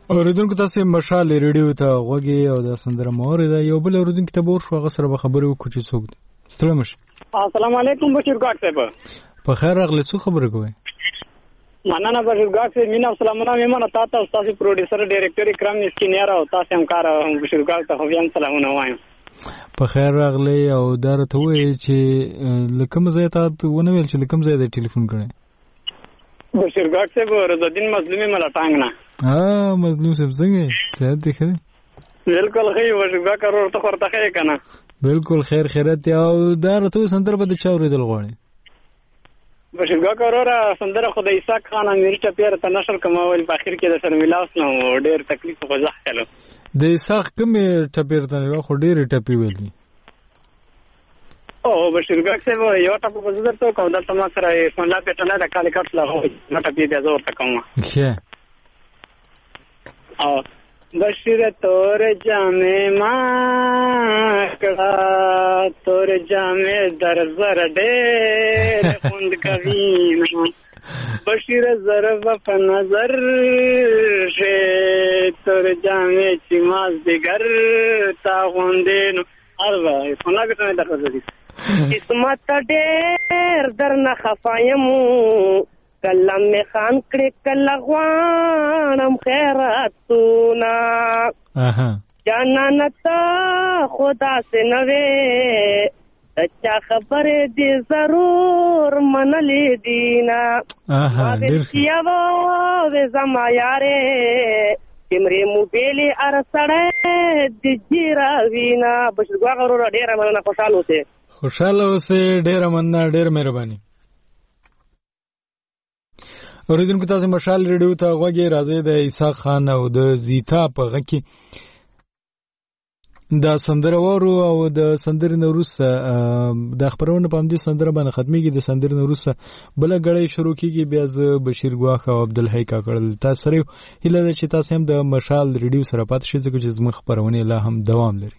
اوریدونکو تاسو مشال ریډیو ته غوږی او د سندره مور ده یو بل اوریدونکو ته بور شو هغه سره به خبرې وکړو چې څوک دی. السلام علیکم. السلام علیکم بشیر ګاټ صاحب. په خیر راغلی. څه خبره کوي؟ مننه بشیر ګاټ صاحب. مینا سلامونه میمنه تاسو تاسو پروډوسر ډایرکټر کرام اسکینیر او تاسو همکار بشیر ګاټ ته خو هم سلامونه وایم. په خیر راغلی او دا راته وایي چې لکه مزه ته ونه ویل چې لکه مزه د ټلیفون کړی. بشیر ګاټ صاحب رضاالدین مظلومی ملټانګ نه. ها مظلوم صاحب څنګه صحت دی ښه؟ بالکل ښه بشیر ګاټ کرور ته ورته ښه کنه. بالکل خیر خیرت او دا راته سندره به د چا اوریدل غواړي؟ بشیر ګاټ کرور سندره خو د اسحاق خان امیر ټپیر ته نشر کومول په اخر کې د سر ملاوس نو ډیر تکلیف خو ځخ کړو. د اسحاق کوم ټپیر ته نو خو ډیر ټپی ویلي. او بشیر ګاټ صاحب یو ټاپو په زړه ته کوم دلته ما سره څنګه پټنه د کال کټ لا هو نو ټپی د زور ته کوم. ښه. او بشیر تور جامې ما کړه تور جامې در زر ډېر خوند کوي بشیر ضرب په نظر شه تور جامې چې ماز دیگر تا غوندې نو اروا څنګه څنګه درځي قسمت ډېر درنه خفایمو کلم می خان کړي کله غوانم خیراتونه جانان ته خدا سے نوې چا خبرې دې ضرور منلې دینا ډېر کیاو و زما یارې تمرې موبایل ار سړې د جیرا وینا بشیر غرور ډېر مننه خوشاله اوسه خوشاله اوسه ډېر مننه ډېر مهرباني. اوریدونکو تاسو مشال ریډیو ته غوږی راځي د اسحاق خان او د زیتا په غږ کې د سندره وورو او د سندرې نوروسه د خبرونه په همدې سندره باندې ختميږي. د سندرې نوروسه بل غړې شروع کیږي بیا ز بشیر ګواخ او عبدالحی کاکړل تاسو سره هیله ده چې تاسو هم د مشال ریډیو سره پات شئ ځکه چې زموږ خبرونه لا هم دوام لري.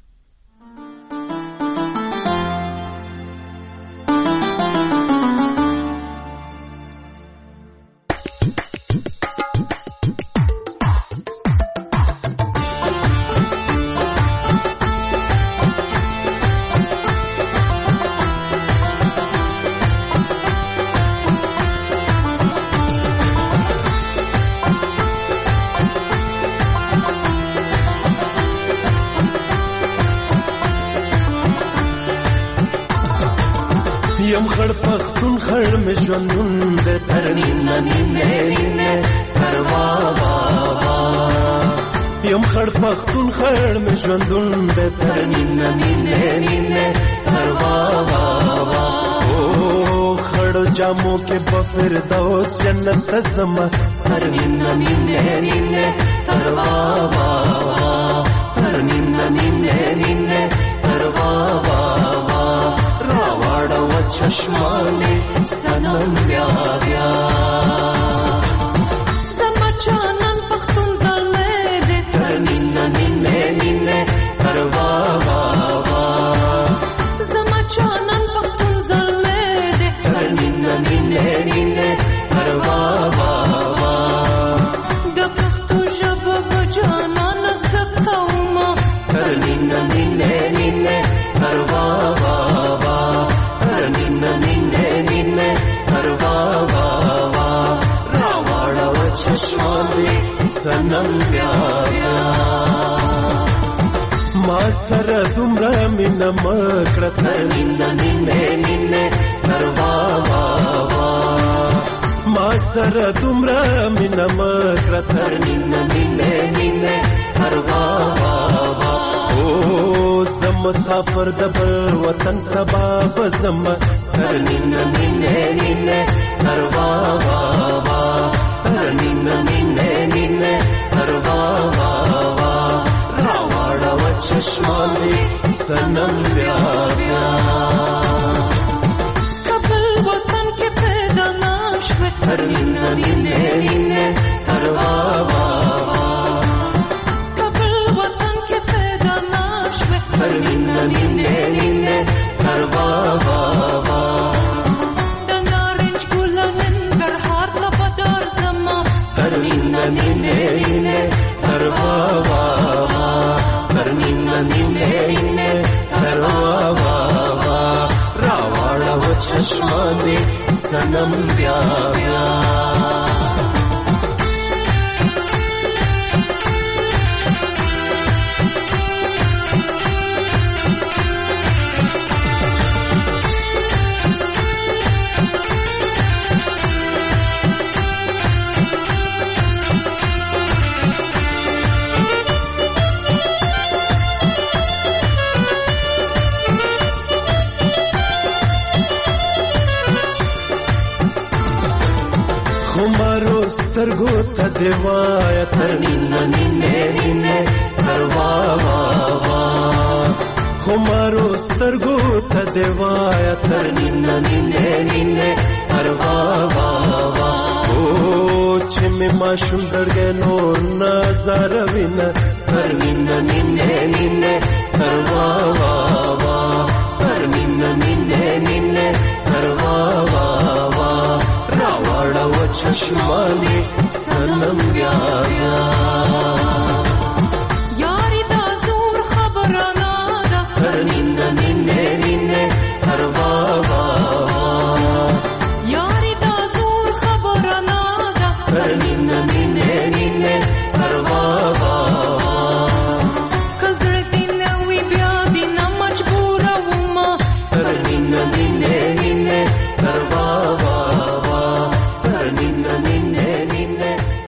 یم خړ پختون خړ مې ژوندون د تر نیمه نیمه نیمه تر وا وا وا یم خړ پختون خړ مې ژوندون د تر نیمه نیمه نیمه تر وا وا وا او خړ جامو کې بفر دوس جنت زما تر نیمه نیمه نیمه تر وا وا وا تر نیمه نیمه نیمه تر وا وا چشمانی سنم بیا بیا زما چانن پختون زلمه دی تر نیمه نیمه نیمه تر وا وا وا زما چانن پختون زلمه دی تر نیمه نیمه نیمه تر وا وا وا د پختو ژبه به جانان زده کومه تر نیمه نیمه نیمه تر وا وا وا نیمه نیمه نیمه تر وا وا وا راوړه و چشمانی سنم بیا بیا ما سره دومره مینه مکړه تر نیمه نیمه نیمه تر وا وا وا ما سره دومره مینه مکړه تر نیمه نیمه نیمه تر وا وا وا مسافر د بل وطن سبا بزم تر نیمه نیمه نیمه تر وا وا وا تر نیمه نیمه نیمه تر وا وا وا راوړه و چشمانی سنم بیا بیا خپل وطن کې پیدا نشوه تر نیمه نیمه نیمه تر وا وا وا خپل وطن کې پیدا نشوه تر نیمه نیمه نیمه تر وا وا وا د نارنج ګل ننګرهار ته بدر زما تر نیمه نیمه نیمه تر وا وا وا تر نینه نینه نینه تر وا وا وا راوړه و چشمه دې سنم بیا بیا سترګو ته دیوایا تر نینه نینه نینه تر وا وا وا خمارو سترګو ته دیوایا تر نینه نینه نینه تر وا وا وا او چې مې ماشوم زړګې نور نظر وینه تر نینه نینه نینه تر وا وا وا تر نینه نینه نینه تر وا وا وا راوړه و چشمه دې سنم بیا بیا